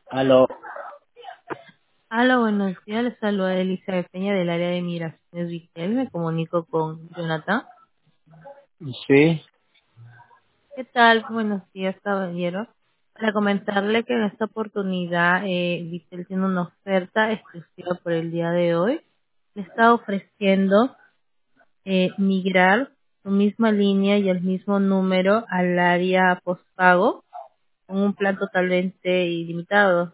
Aló, Hola, buenos días. Les saluda Elizabeth Peña del área de migraciones Vitel. Me comunico con Jonathan. sí, ¿Qué tal? Buenos días, caballero. Para comentarle que en esta oportunidad Vitel tiene una oferta exclusiva por el día de hoy. Le está ofreciendo migrar su misma línea y el mismo número al área postpago con un plan totalmente ilimitado.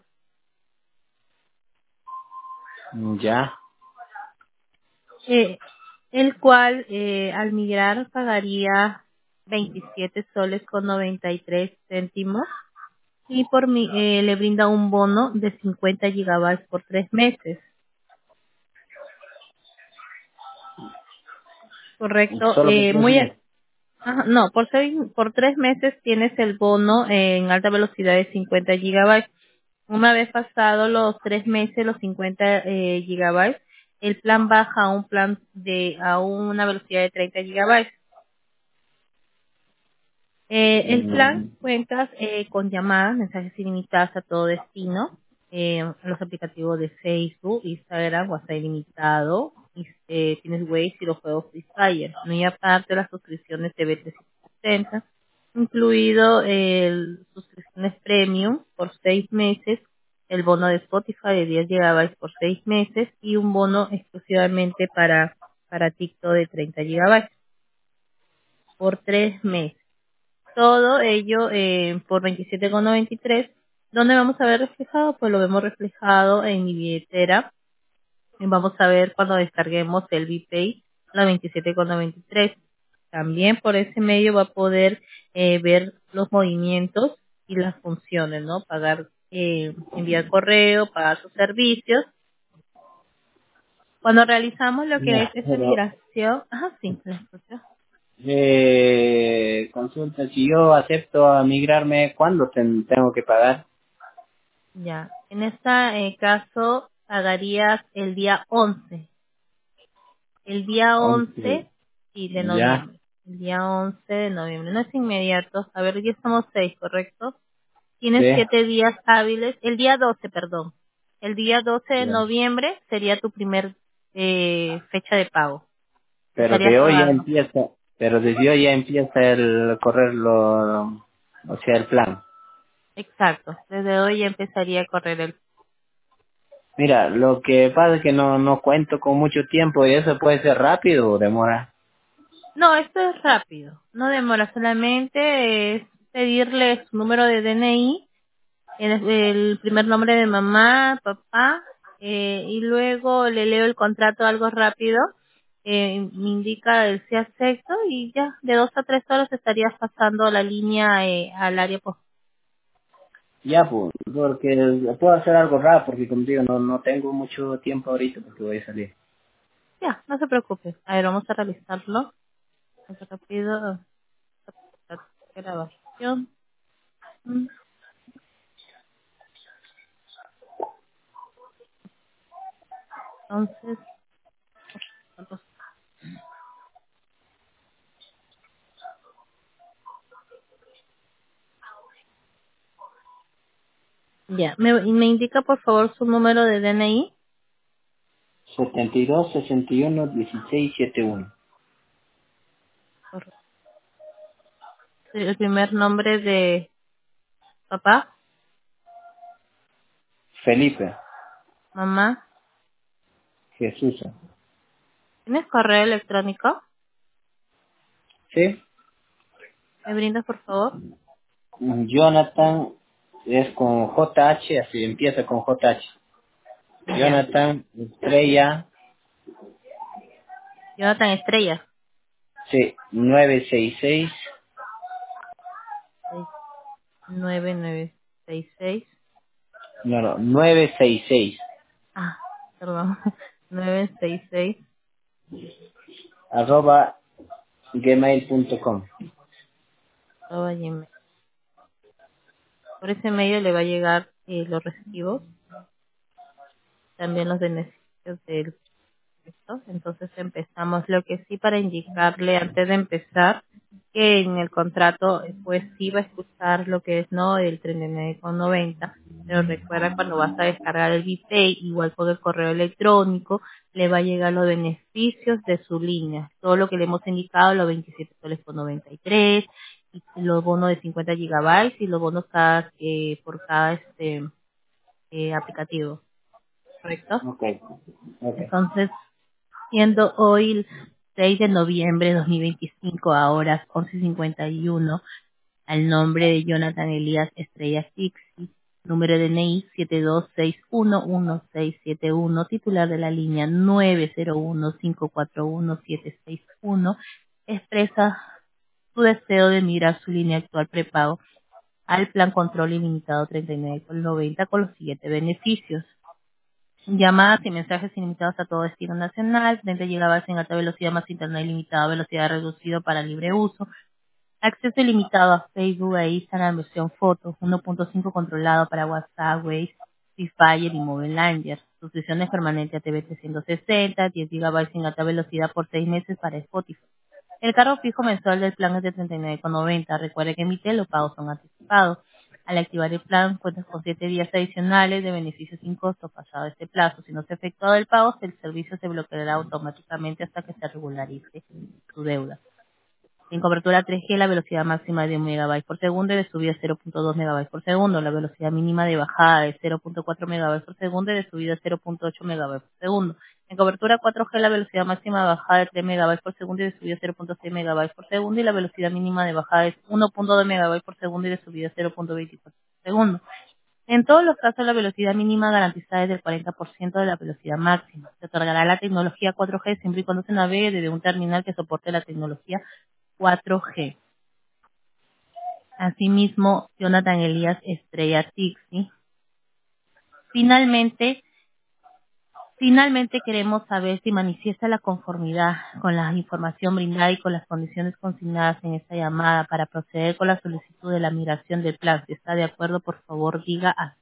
ya, eh, el cual al migrar pagaría 27 soles con 93 céntimos y le brinda un bono de 50 gigabytes por 3 meses, ¿correcto? solo por 3 meses. Ajá, no, por 3 meses tienes el bono en alta velocidad de 50 gigabytes. Una vez pasado los 3 meses, los 50 gigabytes, el plan baja a un plan a una velocidad de 30 gigabytes. El plan Mm, cuenta con llamadas, mensajes ilimitados a todo destino, los aplicativos de Facebook, Instagram, WhatsApp ilimitado, y, tienes Waze y los juegos Free Fire. No hay aparte las suscripciones de B360, incluido suscripciones premium por 6 meses, el bono de Spotify de 10 gigabytes por 6 meses y un bono exclusivamente para TikTok de 30 gigabytes por 3 meses. Todo ello por 27,93. ¿Dónde vamos a ver reflejado? Pues lo vemos reflejado en mi billetera. Y vamos a ver cuando descarguemos el BPay, la 27,93. También por ese medio va a poder ver los movimientos y las funciones, ¿no? Pagar, enviar correo, pagar sus servicios. Cuando realizamos lo que es ya, esa pero migración, ajá, sí, la escucho. consulta, si yo acepto a migrarme, ¿cuándo tengo que pagar? Ya. En este caso, pagarías el día 11. El día 11. 11 sí, de Ya, noviembre. El día 11 de noviembre. No es inmediato. A ver, ya estamos 6, ¿correcto? Tienes sí, 7 días hábiles. El día 12, perdón. El día 12 de ya. noviembre sería tu primer fecha de pago. Pero Estarías de hoy ya pagando. empieza, pero desde hoy ya empieza el correr o sea, el plan. Exacto. Desde hoy ya empezaría a correr el. Mira, lo que pasa es que no cuento con mucho tiempo y eso puede ser rápido o demora. No, esto es rápido. No demora. Solamente es pedirle su número de DNI, el primer nombre de mamá, papá, y luego le leo el contrato algo rápido, me indica el si acepto y ya, de 2 a 3 horas estarías pasando la línea al área post. Ya, pues, porque puedo hacer algo rápido, porque como digo, no tengo mucho tiempo ahorita porque voy a salir. Ya, no se preocupe. A ver, vamos a realizarlo. Vamos a rápido. Grabación. Mm, Entonces, ya, me indica por favor su número de DNI, 72 61 16 71. el primer nombre de papá, Felipe, mamá. Jesús. ¿Tienes correo electrónico? ¿Sí? ¿Me brindas, por favor? Jonathan es con JH, así empieza con JH. Ya. Jonathan Estrella, Jonathan Estrella. sí, 966, 69966. no, 966, Ah, perdón. 966. arroba gmail.com. arroba gmail. Por ese medio le va a llegar los recibos, también los beneficios del proyecto. Entonces empezamos. Lo que sí, para indicarle antes de empezar, que en el contrato pues sí va a escuchar lo que es no el 39,90. Pero recuerda, cuando vas a descargar el BPay, igual con el correo electrónico, le va a llegar los beneficios de su línea. Todo lo que le hemos indicado, los 27 soles por 93, y los bonos de 50 gigabytes y los bonos por cada aplicativo. ¿Correcto? Ok, ok. Entonces, siendo hoy el 6 de noviembre de 2025 a horas 11:51, al nombre de Jonathan Elías Estrella Fixi, número de DNI 72611671, titular de la línea 901541761, expresa su deseo de migrar su línea actual prepago al plan control ilimitado 39,90 con los siguientes beneficios: llamadas y mensajes ilimitados a todo destino nacional, 30 GB en alta velocidad más internet ilimitado, velocidad reducido para libre uso, acceso ilimitado a Facebook e Instagram versión fotos, 1.5 controlado para WhatsApp, Waze, Free Fire y Mobile Launcher, suscripciones permanentes a TV 360, 10 GB en alta velocidad por 6 meses para Spotify. El cargo fijo mensual del plan es de 39,90. Recuerde que emite los pagos son anticipados. Al activar el plan, cuentas con 7 días adicionales de beneficios sin costo pasado este plazo. Si no se ha efectuado el pago, el servicio se bloqueará automáticamente hasta que se regularice su deuda. En cobertura 3G, la velocidad máxima de 1 MB por segundo y de subida 0.2 MB por segundo. La velocidad mínima de bajada de 0.4 MB por segundo y de subida 0.8 MB por segundo. En cobertura 4G, la velocidad máxima de bajada de 3 MB por segundo y de subida 0.6 MB por segundo. Y la velocidad mínima de bajada es 1.2 MB por segundo y de subida 0.24 por segundo. En todos los casos, la velocidad mínima garantizada es del 40% de la velocidad máxima. Se otorgará la tecnología 4G siempre y cuando se navegue desde un terminal que soporte la tecnología 4G. Asimismo, Jonathan Elías Estrella Tixi. Finalmente, queremos saber si manifiesta la conformidad con la información brindada y con las condiciones consignadas en esta llamada para proceder con la solicitud de la migración del plan. Si está de acuerdo, por favor, diga así.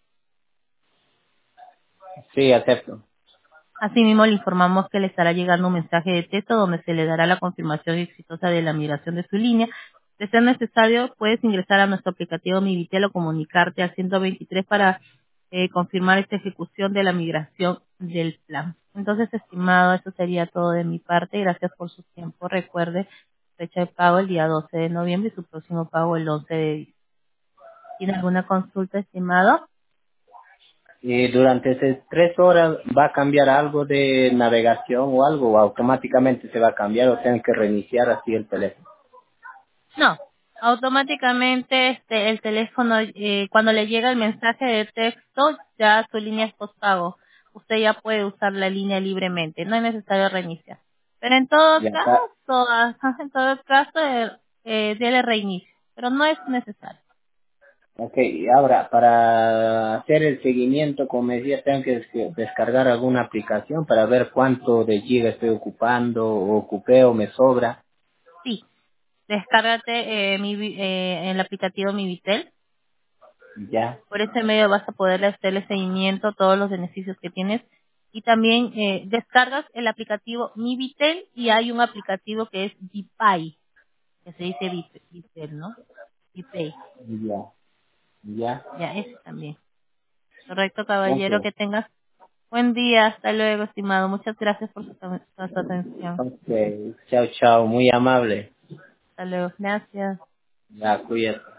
Sí, acepto. Asimismo, le informamos que le estará llegando un mensaje de texto donde se le dará la confirmación exitosa de la migración de su línea. De ser necesario, puedes ingresar a nuestro aplicativo Mivitel o comunicarte al 123 para confirmar esta ejecución de la migración del plan. Entonces, estimado, eso sería todo de mi parte. Gracias por su tiempo. Recuerde, fecha de pago el día 12 de noviembre y su próximo pago el 11 de diciembre. ¿Tiene alguna consulta, estimado? Y durante esas 3 horas va a cambiar algo de navegación o algo, o automáticamente se va a cambiar o tengo que reiniciar así el teléfono. No, automáticamente el teléfono, cuando le llega el mensaje de texto, ya su línea es postpago. Usted ya puede usar la línea libremente, no es necesario reiniciar. Pero en todo Ya está. caso, en todo caso, dele reinicio, pero no es necesario. Ok, y ahora para hacer el seguimiento, como me decía, tengo que descargar alguna aplicación para ver cuánto de giga estoy ocupando, o ocupé o me sobra. Sí, descárgate el aplicativo Mi Vitel. Ya, Por ese medio vas a poder hacerle seguimiento a todos los beneficios que tienes. Y también descargas el aplicativo Mi Vitel y hay un aplicativo que es Vipay, que se dice Vitel, ¿no? Vipay. ya, ya. Ya, ese también. Correcto, Ok, caballero, que tengas buen día. Hasta luego, estimado. Muchas gracias por su atención. ok. Chao, chao, muy amable. Hasta luego. Gracias. Ya, cuídate.